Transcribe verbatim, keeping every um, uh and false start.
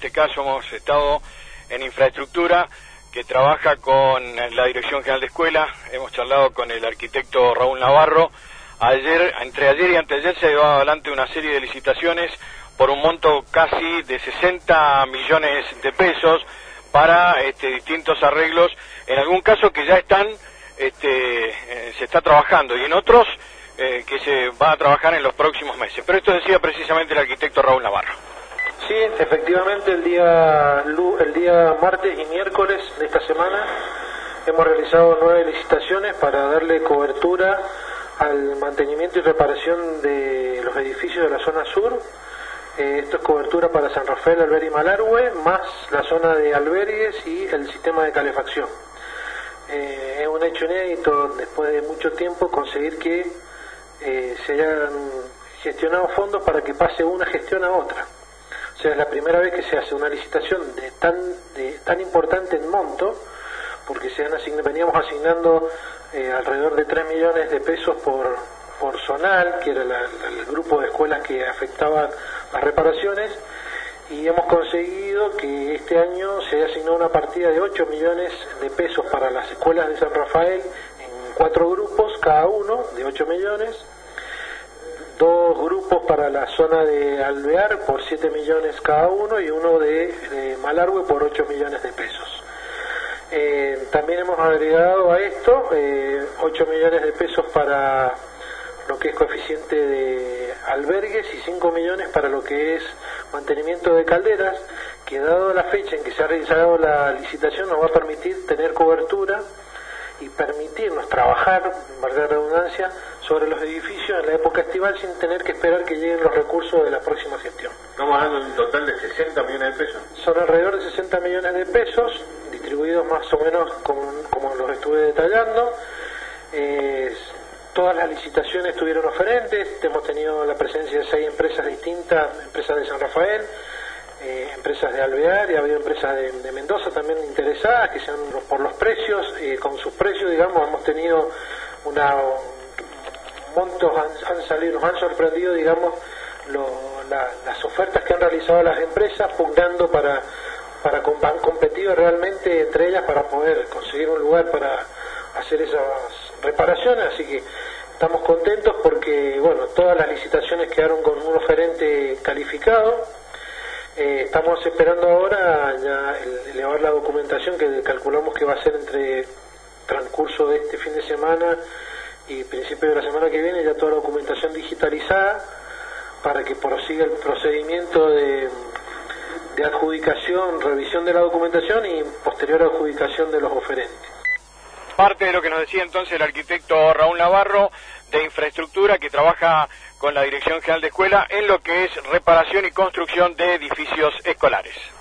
este caso hemos estado en infraestructura, que trabaja con la Dirección General de Escuela. Hemos charlado con el arquitecto Raúl Navarro. Ayer, entre ayer y anteayer se llevaba adelante una serie de licitaciones por un monto casi de sesenta millones de pesos para este, distintos arreglos, en algún caso que ya están, este, eh, se está trabajando, y en otros eh, que se va a trabajar en los próximos meses. Pero esto decía precisamente el arquitecto Raúl Navarro. Sí, efectivamente el día, el día martes y miércoles de esta semana hemos realizado nueve licitaciones para darle cobertura al mantenimiento y reparación de los edificios de la zona sur. Eh, esto es cobertura para San Rafael, Albergue y Malargüe, más la zona de albergues y el sistema de calefacción. Eh, es un hecho inédito, después de mucho tiempo, conseguir que eh, se hayan gestionado fondos para que pase una gestión a otra. O sea, es la primera vez que se hace una licitación de tan, de, tan importante en monto, porque se han asign, veníamos asignando eh, alrededor de tres millones de pesos por, por zonal, que era la, el grupo de escuelas que afectaban las reparaciones, y hemos conseguido que este año se haya asignado una partida de ocho millones de pesos para las escuelas de San Rafael, en cuatro grupos, cada uno de ocho millones, dos grupos para la zona de Alvear por siete millones cada uno, y uno de, de Malargüe por ocho millones de pesos. Eh, también hemos agregado a esto eh, ocho millones de pesos para lo que es coeficiente de albergues y cinco millones para lo que es mantenimiento de calderas, que dado la fecha en que se ha realizado la licitación nos va a permitir tener cobertura y permitirnos trabajar, valga la redundancia, sobre los edificios en la época estival sin tener que esperar que lleguen los recursos de la próxima gestión. Estamos hablando de un total de sesenta millones de pesos. Son alrededor de sesenta millones de pesos, distribuidos más o menos como, como los estuve detallando. Eh, todas las licitaciones tuvieron oferentes, hemos tenido la presencia de seis empresas distintas, empresas de San Rafael, eh, empresas de Alvear, y ha habido empresas de, de Mendoza también interesadas, que sean por los precios, eh, con sus precios, digamos, hemos tenido una... montos han, han salido, nos han sorprendido, digamos, lo, la, las ofertas que han realizado las empresas, pugnando para, para han competido realmente entre ellas para poder conseguir un lugar para hacer esas reparaciones, así que estamos contentos porque, bueno, todas las licitaciones quedaron con un oferente calificado. Eh, estamos esperando ahora ya el, elevar la documentación, que calculamos que va a ser entre transcurso de este fin de semana y principio de la semana que viene, ya toda la documentación digitalizada para que prosiga el procedimiento de, de adjudicación, revisión de la documentación y posterior adjudicación de los oferentes. Parte de lo que nos decía entonces el arquitecto Raúl Navarro de infraestructura, que trabaja con la Dirección General de Escuela en lo que es reparación y construcción de edificios escolares.